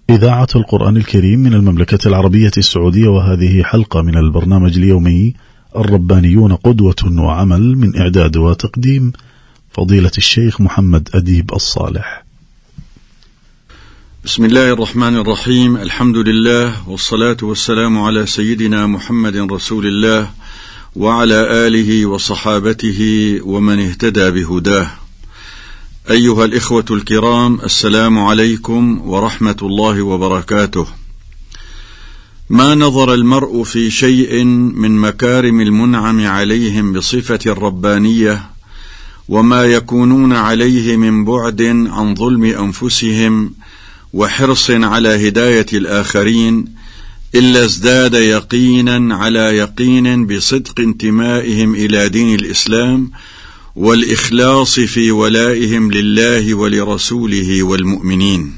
إذاعة القرآن الكريم من المملكة العربية السعودية، وهذه حلقة من البرنامج اليومي الربانيون قدوة وعمل، من إعداد وتقديم فضيلة الشيخ محمد أديب الصالح. بسم الله الرحمن الرحيم. الحمد لله والصلاة والسلام على سيدنا محمد رسول الله وعلى آله وصحابته ومن اهتدى بهداه. أيها الإخوة الكرام، السلام عليكم ورحمة الله وبركاته. ما نظر المرء في شيء من مكارم المنعم عليهم بصفة الربانية وما يكونون عليه من بعد عن ظلم أنفسهم وحرص على هداية الآخرين إلا ازداد يقينا على يقين بصدق انتمائهم إلى دين الإسلام والإخلاص في ولائهم لله ولرسوله والمؤمنين.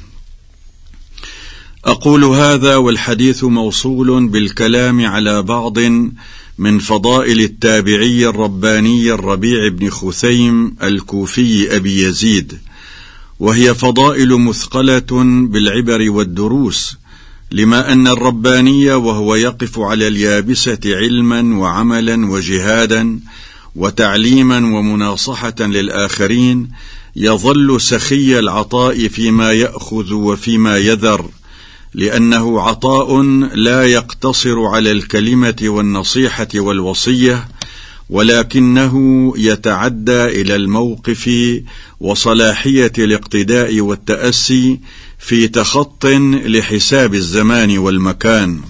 أقول هذا والحديث موصول بالكلام على بعض من فضائل التابعي الرباني الربيع بن خثيم الكوفي أبي يزيد، وهي فضائل مثقلة بالعبر والدروس، لما أن الرباني وهو يقف على اليابسة علما وعملا وجهادا وتعليما ومناصحة للآخرين يظل سخي العطاء فيما يأخذ وفيما يذر، لأنه عطاء لا يقتصر على الكلمة والنصيحة والوصية، ولكنه يتعدى إلى الموقف وصلاحية الاقتداء والتأسي في تخط لحساب الزمان والمكان.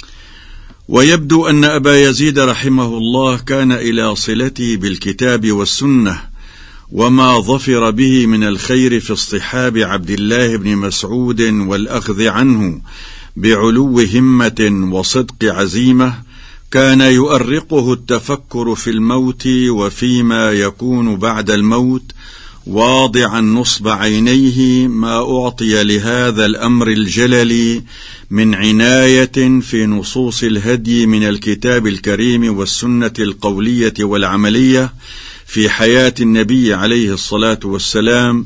ويبدو أن أبا يزيد رحمه الله كان إلى صلته بالكتاب والسنة وما ظفر به من الخير في اصطحاب عبد الله بن مسعود والأخذ عنه بعلو همة وصدق عزيمة، كان يؤرقه التفكر في الموت وفيما يكون بعد الموت، واضعا نصب عينيه ما أعطي لهذا الأمر الجلل من عناية في نصوص الهدي من الكتاب الكريم والسنة القولية والعملية في حياة النبي عليه الصلاة والسلام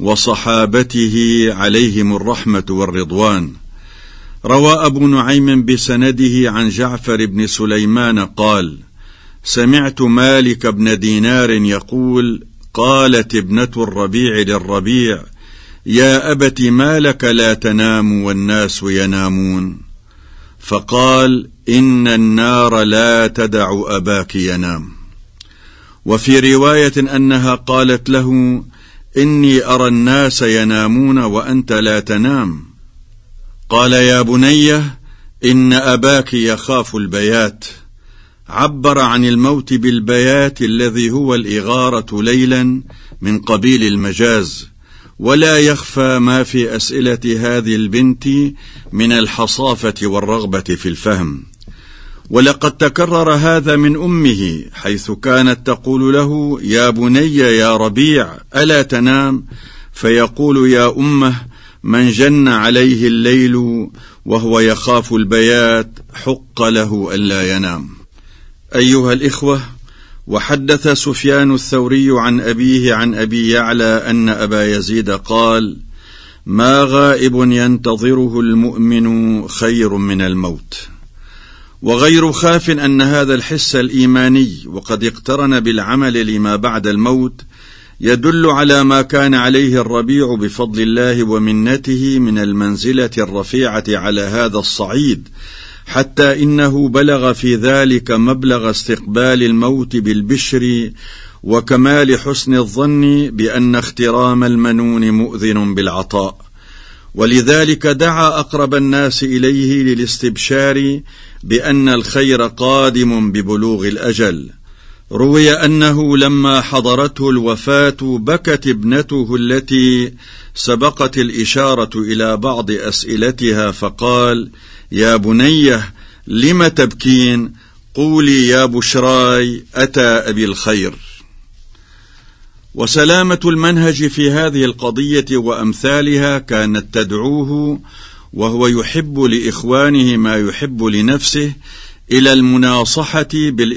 وصحابته عليهم الرحمة والرضوان. روى أبو نعيم بسنده عن جعفر بن سليمان قال: سمعت مالك بن دينار يقول: قالت ابنة الربيع للربيع: يا أبت ما لك لا تنام والناس ينامون؟ فقال: إن النار لا تدع أباك ينام. وفي رواية أنها قالت له: إني أرى الناس ينامون وأنت لا تنام. قال: يا بني، إن أباك يخاف البيات. عبر عن الموت بالبيات الذي هو الإغارة ليلا من قبيل المجاز، ولا يخفى ما في أسئلة هذه البنت من الحصافة والرغبة في الفهم. ولقد تكرر هذا من أمه، حيث كانت تقول له: يا بني يا ربيع ألا تنام؟ فيقول: يا أمه، من جن عليه الليل وهو يخاف البيات حق له ألا ينام. أيها الإخوة، وحدث سفيان الثوري عن أبيه عن أبي يعلى أن أبا يزيد قال: ما غائب ينتظره المؤمن خير من الموت. وغير خاف أن هذا الحس الإيماني وقد اقترن بالعمل لما بعد الموت يدل على ما كان عليه الربيع بفضل الله ومنته من المنزلة الرفيعة على هذا الصعيد، حتى إنه بلغ في ذلك مبلغ استقبال الموت بالبشر وكمال حسن الظن بأن اخترام المنون مؤذن بالعطاء، ولذلك دعا أقرب الناس إليه للاستبشار بأن الخير قادم ببلوغ الأجل. روي أنه لما حضرته الوفاة بكت ابنته التي سبقت الإشارة إلى بعض أسئلتها، فقال: يا بنيه لم تبكين؟ قولي يا بشراي أتى أبي الخير. وسلامة المنهج في هذه القضية وأمثالها كانت تدعوه وهو يحب لإخوانه ما يحب لنفسه إلى المناصحة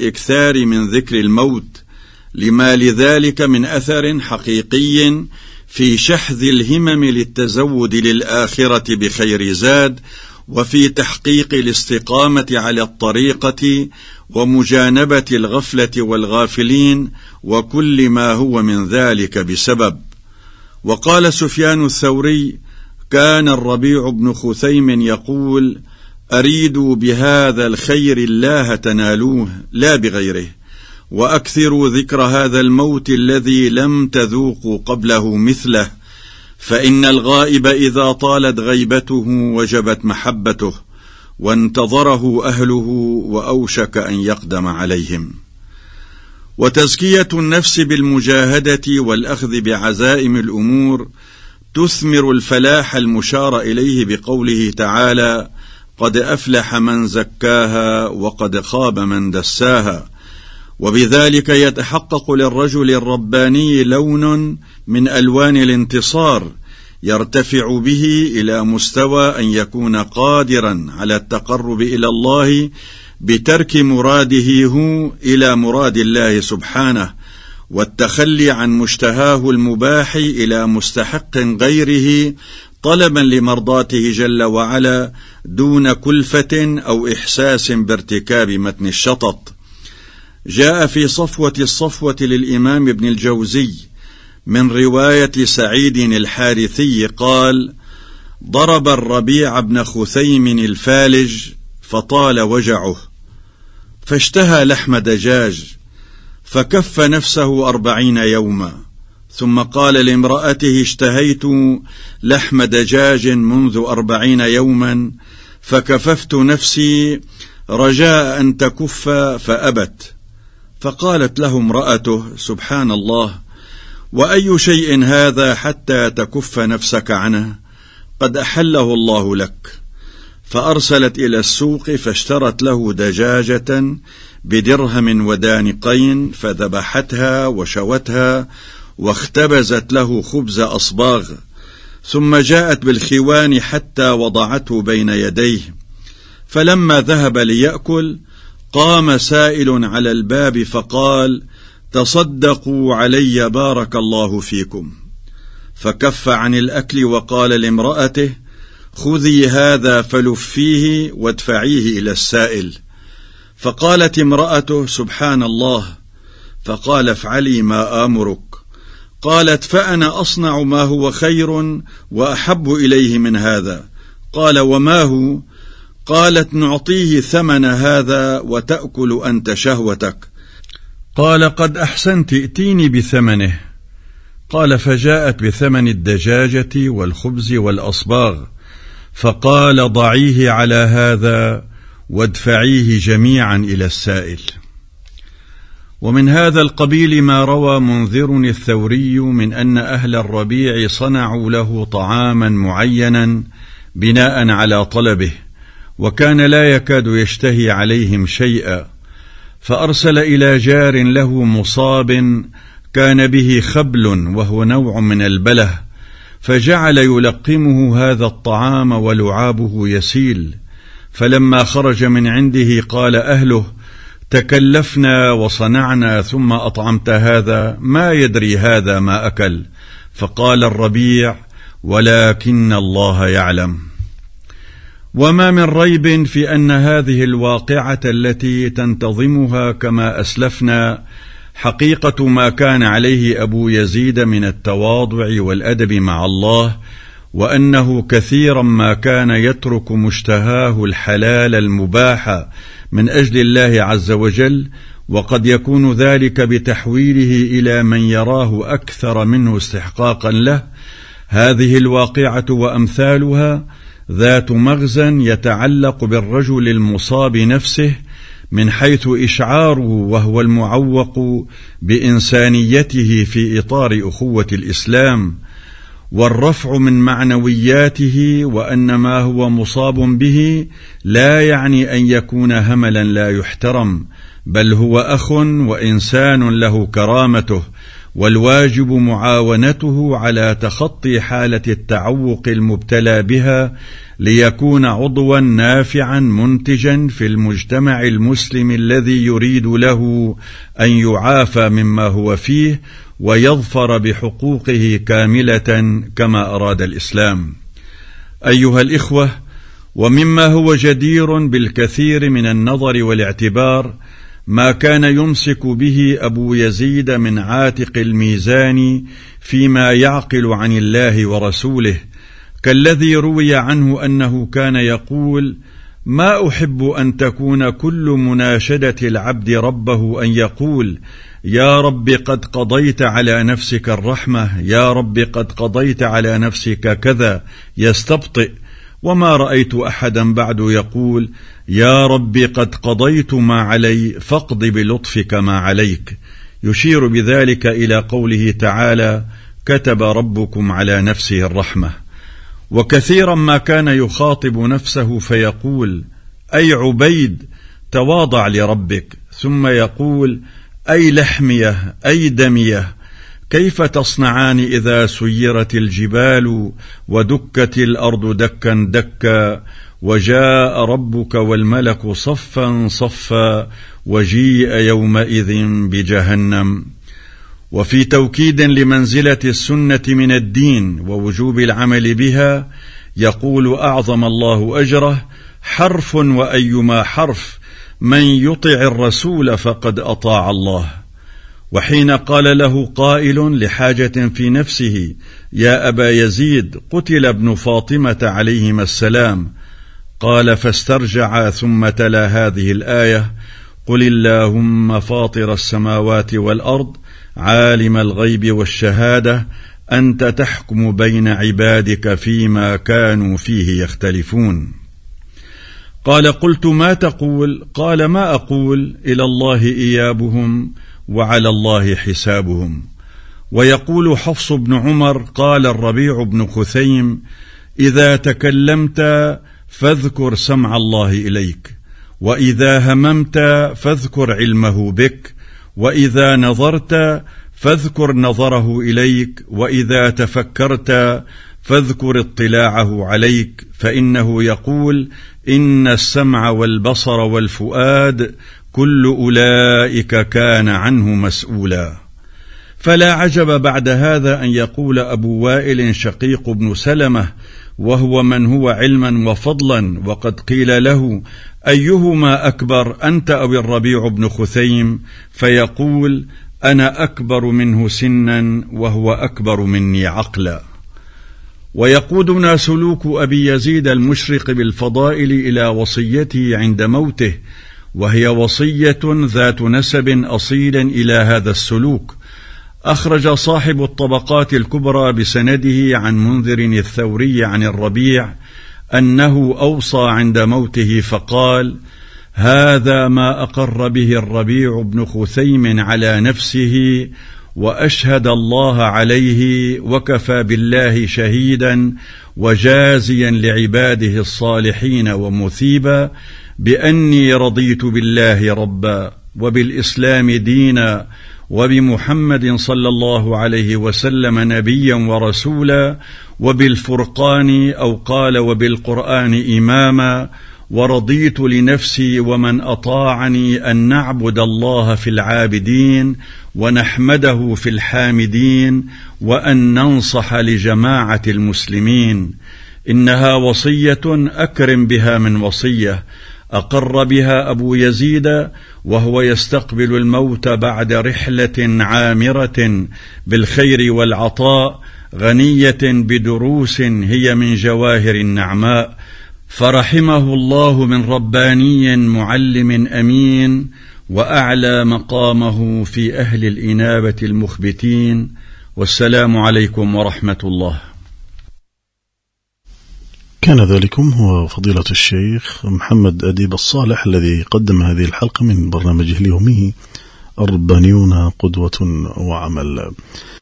بالإكثار من ذكر الموت، لما لذلك من أثر حقيقي في شحذ الهمم للتزود للآخرة بخير زاد، وفي تحقيق الاستقامة على الطريقة ومجانبة الغفلة والغافلين وكل ما هو من ذلك بسبب. وقال سفيان الثوري: كان الربيع بن خثيم يقول: أريدوا بهذا الخير الله تنالوه لا بغيره، وأكثروا ذكر هذا الموت الذي لم تذوقوا قبله مثله، فإن الغائب إذا طالت غيبته وجبت محبته، وانتظره أهله وأوشك أن يقدم عليهم. وتزكية النفس بالمجاهدة والأخذ بعزائم الأمور تثمر الفلاح المشار إليه بقوله تعالى: قد أفلح من زكاها وقد خاب من دساها. وبذلك يتحقق للرجل الرباني لون من ألوان الانتصار يرتفع به إلى مستوى أن يكون قادرا على التقرب إلى الله بترك مراده هو إلى مراد الله سبحانه، والتخلي عن مشتهاه المباح إلى مستحق غيره طلبا لمرضاته جل وعلا دون كلفة أو إحساس بارتكاب متن الشطط. جاء في صفوة الصفوة للإمام ابن الجوزي من رواية سعيد الحارثي قال: ضرب الربيع بن خثيم الفالج فطال وجعه، فاشتهى لحم دجاج، فكف نفسه 40 يوما، ثم قال لامرأته: اشتهيت لحم دجاج منذ 40 يوما، فكففت نفسي رجاء أن تكف فأبت. فقالت له امرأته: سبحان الله، وأي شيء هذا حتى تكف نفسك عنه؟ قد أحله الله لك. فأرسلت إلى السوق فاشترت له دجاجة بدرهم ودانقين، فذبحتها وشوتها واختبزت له خبز أصباغ، ثم جاءت بالخوان حتى وضعته بين يديه. فلما ذهب ليأكل قام سائل على الباب فقال: تصدقوا علي بارك الله فيكم. فكف عن الأكل وقال لامرأته: خذي هذا فلفيه وادفعيه إلى السائل. فقالت امرأته: سبحان الله. فقال: افعلي ما آمرك. قالت: فأنا أصنع ما هو خير وأحب إليه من هذا. قال: وما هو؟ قالت: نعطيه ثمن هذا وتأكل أنت شهوتك. قال: قد أحسنت، ائتيني بثمنه. قال: فجاءت بثمن الدجاجة والخبز والأصباغ، فقال: ضعيه على هذا وادفعيه جميعا إلى السائل. ومن هذا القبيل ما روى منذر الثوري من أن أهل الربيع صنعوا له طعاما معينا بناء على طلبه، وكان لا يكاد يشتهي عليهم شيئا، فأرسل إلى جار له مصاب كان به خبل وهو نوع من البله، فجعل يلقمه هذا الطعام ولعابه يسيل. فلما خرج من عنده قال أهله: تكلفنا وصنعنا ثم أطعمت هذا، ما يدري هذا ما أكل. فقال الربيع: ولكن الله يعلم. وما من ريب في أن هذه الواقعة التي تنتظمها كما أسلفنا حقيقة ما كان عليه أبو يزيد من التواضع والأدب مع الله، وأنه كثيرا ما كان يترك مشتهاه الحلال المباح من أجل الله عز وجل، وقد يكون ذلك بتحويله إلى من يراه أكثر منه استحقاقا له. هذه الواقعة وأمثالها ذات مغزى يتعلق بالرجل المصاب نفسه، من حيث إشعاره وهو المعوق بإنسانيته في إطار أخوة الإسلام، والرفع من معنوياته، وأن ما هو مصاب به لا يعني أن يكون هملا لا يحترم، بل هو أخ وإنسان له كرامته، والواجب معاونته على تخطي حالة التعوق المبتلى بها، ليكون عضوا نافعا منتجا في المجتمع المسلم الذي يريد له أن يعافى مما هو فيه ويظفر بحقوقه كاملة كما أراد الإسلام. أيها الإخوة، ومما هو جدير بالكثير من النظر والاعتبار ما كان يمسك به أبو يزيد من عاتق الميزان فيما يعقل عن الله ورسوله، كالذي روي عنه أنه كان يقول: ما أحب أن تكون كل مناشدة العبد ربه أن يقول: يا رب قد قضيت على نفسك الرحمة، يا رب قد قضيت على نفسك كذا، يستبطئ. وما رأيت أحدا بعد يقول: يا رب قد قضيت ما علي فاقض بلطفك ما عليك، يشير بذلك إلى قوله تعالى: كتب ربكم على نفسه الرحمة. وكثيرا ما كان يخاطب نفسه فيقول: أي عبيد تواضع لربك، ثم يقول: أي لحمية، أي دمية، كيف تصنعان إذا سيرت الجبال ودكت الأرض دكا دكا، وجاء ربك والملك صفا صفا، وجيء يومئذ بجهنم. وفي توكيد لمنزلة السنة من الدين ووجوب العمل بها يقول أعظم الله أجره: حرف وأيما حرف، من يطع الرسول فقد أطاع الله. وحين قال له قائل لحاجة في نفسه: يا أبا يزيد قتل ابن فاطمة عليهما السلام، قال فاسترجع ثم تلا هذه الآية: قل اللهم فاطر السماوات والأرض عالم الغيب والشهادة أنت تحكم بين عبادك فيما كانوا فيه يختلفون. قال: قلت ما تقول؟ قال: ما أقول، إلى الله إيابهم وعلى الله حسابهم. ويقول حفص بن عمر: قال الربيع بن خثيم: إذا تكلمت فاذكر سمع الله إليك، وإذا هممت فاذكر علمه بك، وإذا نظرت فاذكر نظره إليك، وإذا تفكرت فاذكر اطلاعه عليك، فإنه يقول: إن السمع والبصر والفؤاد كل أولئك كان عنه مسؤولا. فلا عجب بعد هذا أن يقول أبو وائل شقيق بن سلمة، وهو من هو علما وفضلا، وقد قيل له: أيهما أكبر، أنت أو الربيع بن خثيم؟ فيقول: أنا أكبر منه سنا وهو أكبر مني عقلا. ويقودنا سلوك أبي يزيد المشرق بالفضائل إلى وصيته عند موته، وهي وصية ذات نسب أصيل إلى هذا السلوك. أخرج صاحب الطبقات الكبرى بسنده عن منذر الثوري عن الربيع أنه أوصى عند موته فقال: هذا ما أقر به الربيع بن خثيم على نفسه، وأشهد الله عليه، وكفى بالله شهيدا وجازيا لعباده الصالحين ومثيبا، بأني رضيت بالله ربا، وبالإسلام دينا، وبمحمد صلى الله عليه وسلم نبيا ورسولا، وبالفرقان أو قال وبالقرآن إماما، ورضيت لنفسي ومن أطاعني أن نعبد الله في العابدين ونحمده في الحامدين، وأن ننصح لجماعة المسلمين. إنها وصية أكرم بها من وصية، أقر بها أبو يزيد وهو يستقبل الموت بعد رحلة عامرة بالخير والعطاء، غنية بدروس هي من جواهر النعماء، فرحمه الله من رباني معلم أمين، وأعلى مقامه في أهل الإنابة المخبتين. والسلام عليكم ورحمة الله. كان ذلكم هو فضيلة الشيخ محمد أديب الصالح الذي قدم هذه الحلقة من برنامجه اليومي الربانيون قدوة وعمل.